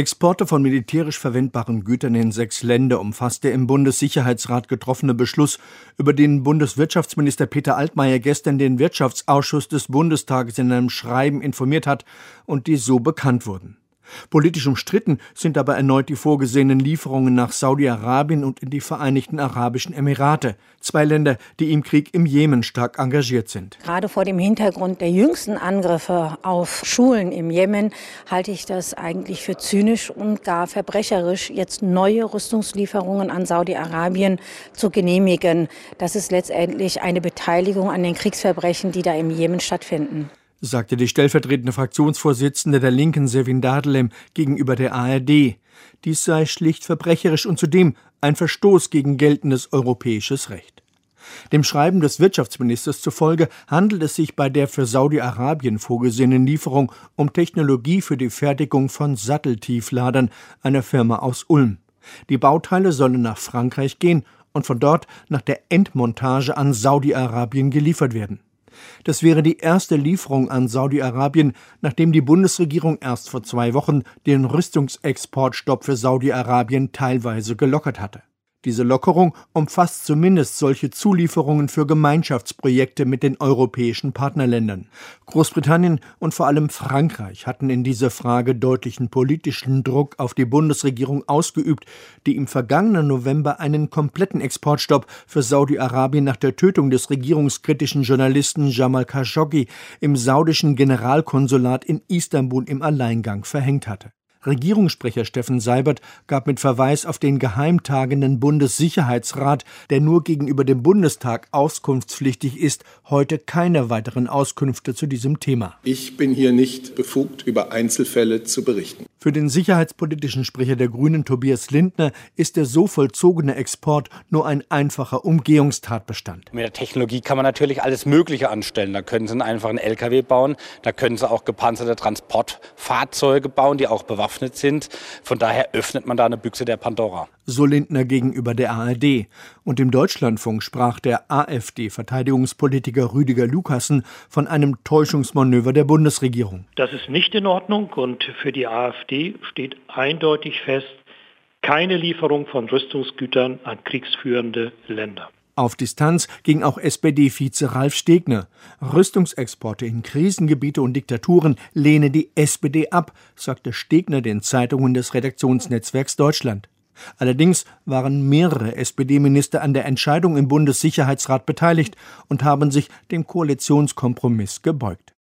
Exporte von militärisch verwendbaren Gütern in 6 Länder umfasst der im Bundessicherheitsrat getroffene Beschluss, über den Bundeswirtschaftsminister Peter Altmaier gestern den Wirtschaftsausschuss des Bundestages in einem Schreiben informiert hat und die so bekannt wurden. Politisch umstritten sind aber erneut die vorgesehenen Lieferungen nach Saudi-Arabien und in die Vereinigten Arabischen Emirate, 2 Länder, die im Krieg im Jemen stark engagiert sind. Gerade vor dem Hintergrund der jüngsten Angriffe auf Schulen im Jemen halte ich das eigentlich für zynisch und gar verbrecherisch, jetzt neue Rüstungslieferungen an Saudi-Arabien zu genehmigen. Das ist letztendlich eine Beteiligung an den Kriegsverbrechen, die da im Jemen stattfinden, sagte die stellvertretende Fraktionsvorsitzende der Linken Sevin Dardelem gegenüber der ARD. Dies sei schlicht verbrecherisch und zudem ein Verstoß gegen geltendes europäisches Recht. Dem Schreiben des Wirtschaftsministers zufolge handelt es sich bei der für Saudi-Arabien vorgesehenen Lieferung um Technologie für die Fertigung von Satteltiefladern einer Firma aus Ulm. Die Bauteile sollen nach Frankreich gehen und von dort nach der Endmontage an Saudi-Arabien geliefert werden. Das wäre die erste Lieferung an Saudi-Arabien, nachdem die Bundesregierung erst vor 2 Wochen den Rüstungsexportstopp für Saudi-Arabien teilweise gelockert hatte. Diese Lockerung umfasst zumindest solche Zulieferungen für Gemeinschaftsprojekte mit den europäischen Partnerländern. Großbritannien und vor allem Frankreich hatten in dieser Frage deutlichen politischen Druck auf die Bundesregierung ausgeübt, die im vergangenen November einen kompletten Exportstopp für Saudi-Arabien nach der Tötung des regierungskritischen Journalisten Jamal Khashoggi im saudischen Generalkonsulat in Istanbul im Alleingang verhängt hatte. Regierungssprecher Steffen Seibert gab mit Verweis auf den geheimtagenden Bundessicherheitsrat, der nur gegenüber dem Bundestag auskunftspflichtig ist, heute keine weiteren Auskünfte zu diesem Thema. Ich bin hier nicht befugt, über Einzelfälle zu berichten. Für den sicherheitspolitischen Sprecher der Grünen, Tobias Lindner, ist der so vollzogene Export nur ein einfacher Umgehungstatbestand. Mit der Technologie kann man natürlich alles Mögliche anstellen. Da können Sie einfach einen LKW bauen, da können Sie auch gepanzerte Transportfahrzeuge bauen, die auch bewaffnet sind. Von daher öffnet man da eine Büchse der Pandora. So Lindner gegenüber der ARD. Und im Deutschlandfunk sprach der AfD-Verteidigungspolitiker Rüdiger Lukassen von einem Täuschungsmanöver der Bundesregierung. Das ist nicht in Ordnung und für die AfD steht eindeutig fest, keine Lieferung von Rüstungsgütern an kriegsführende Länder. Auf Distanz ging auch SPD-Vize Ralf Stegner. Rüstungsexporte in Krisengebiete und Diktaturen lehne die SPD ab, sagte Stegner den Zeitungen des Redaktionsnetzwerks Deutschland. Allerdings waren mehrere SPD-Minister an der Entscheidung im Bundessicherheitsrat beteiligt und haben sich dem Koalitionskompromiss gebeugt.